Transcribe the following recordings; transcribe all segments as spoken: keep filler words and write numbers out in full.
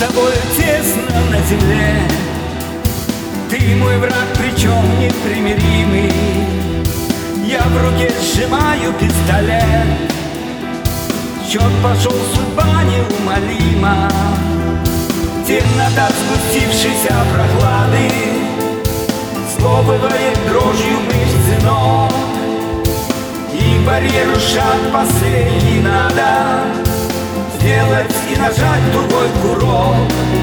тобой тесно на земле. Ты мой враг, причем непримиримый. Я в руке сжимаю пистолет. Счет пошел, судьба неумолима. Темнота спустившейся прохлады сковывает дрожью мышцы ног. И барьеру шаг последний надо сделать и нажать тугой курок.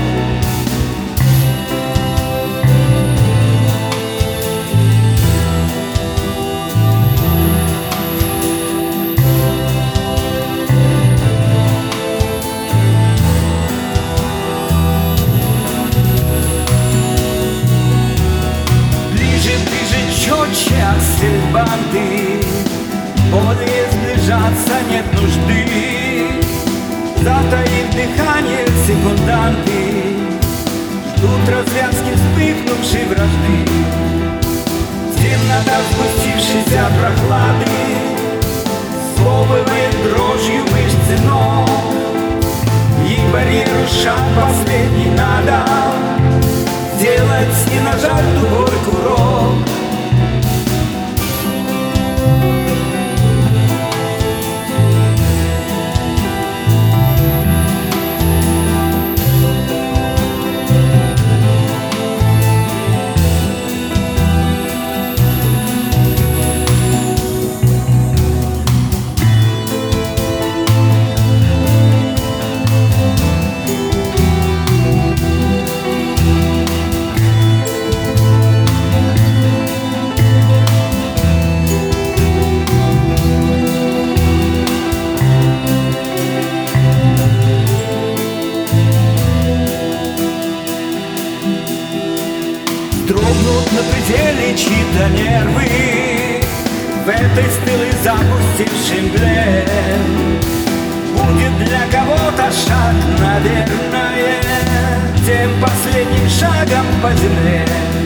Ближе, ближе, четче аксельбанты. Более сближаться нет нужды. Затаив дыхание секунданты ждут развязки вспыхнувшей вражды. Темнота спустившейся прохлады сковывает дрожью мышцы ног. И барьеру шаг последний надо сделать и нажать тугой курок. Дрогнут на пределе чьи-то нервы в этой стылой запустившей мгле. Будет для кого-то шаг, наверное, тем последним шагом по земле.